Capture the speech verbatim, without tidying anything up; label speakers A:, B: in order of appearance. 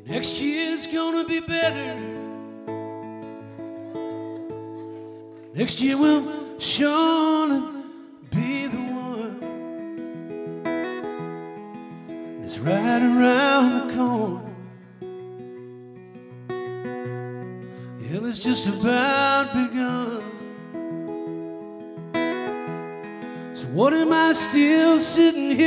A: Next year's gonna be better. Next year will surely be the one. And it's right around the corner. Hell, it's just about begun. So what am I still sitting here?